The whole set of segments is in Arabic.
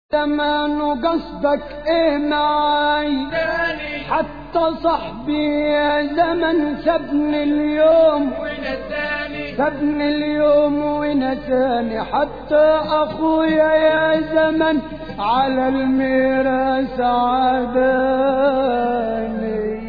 زمان قصدك ايه معاي؟ حتى صاحبي يا زمن سابني اليوم ونساني حتى اخويا يا زمن على الميراث عاداني.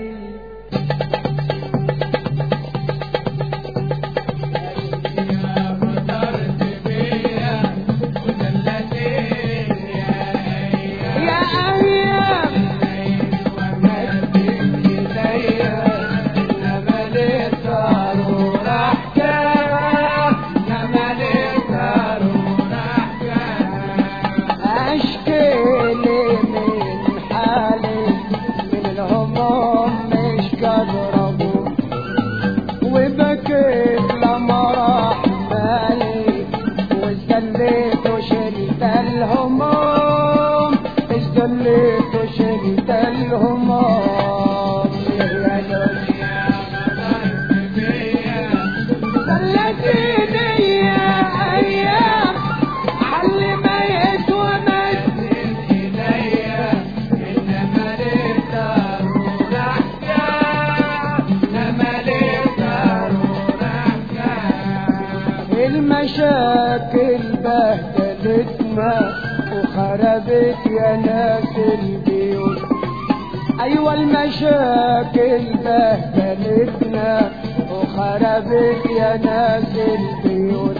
المشاكل بهدلتنا وخربت يا ناس البيوت. ايوه المشاكل بهدلتنا وخربت يا ناس البيوت،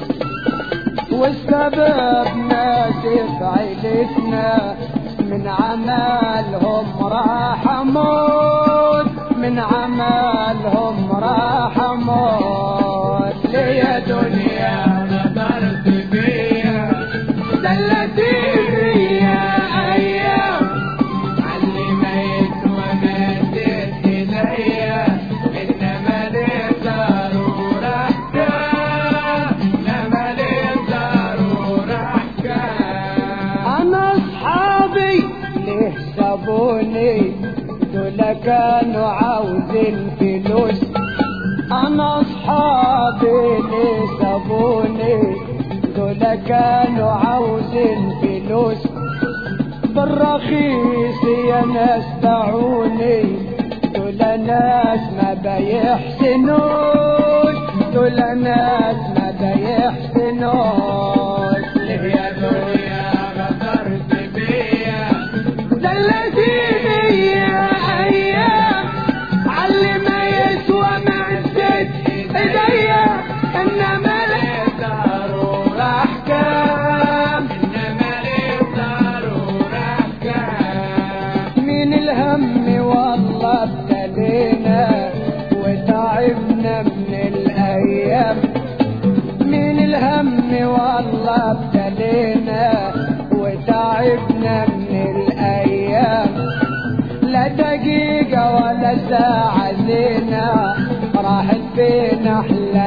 والسبب ناس في عيلتنا من عمالهم راح اموت، من عمالهم راح اموت. ليه دنيا غدرت بيا دلتيني يا ايام، علميت ومدت ايديا انما ليه ضرور احكام، انما ليه ضرور احكام. انا اصحابي ليه سابوني دول كانوا عاوزين فلوس، انا اصحابي اللي سابوني دول كانوا عاوزين فلوس، بالرخيص يا ناس باعوني، دول ناس ما بيحسنوش، دول ناس ما بيحسنوش. ليه يا دنيا غدرت بيا دلتيني يا ايام، علميت ومدت ايديا انما ليه ضرور احكام، انما ليه ضرور احكام. من الهم والله ابتلينا وتعبنا من الايام، من الهم والله ابتلينا وتعبنا من الايام، لا دقيقة ولا ساعة زينة راحت فينا أحلى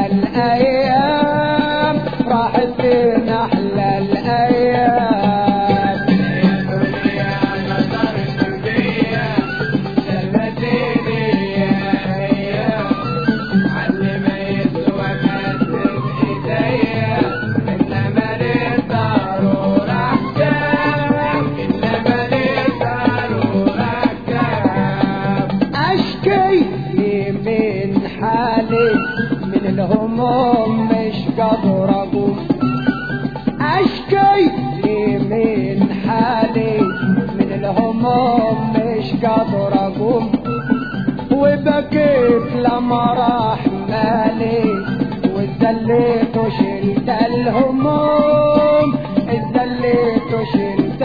الأيام، راحت فينا أحلى الأيام. يا دنيا غدرت بيا دلتيني يا أيام، علميت ومدت إيديا إنما ليه ضرور أحكام، إنما ليه ضرور أحكام. أشكي من حالي من الهموم مش قادر اقوم، اشكي من حالي من الهموم مش قادر اقوم، وبكيت لما راح مالي واتذليت وشلت الهموم، اتذليت وشلت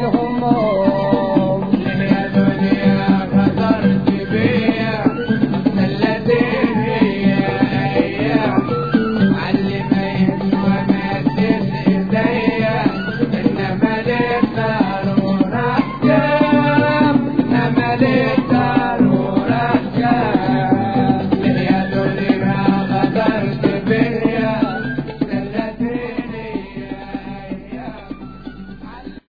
الهموم. يا دنيا غدرت بيا دلتيني يا ايام، علميت ومدت ايديا انما ليه ضرور احكام، انما ليه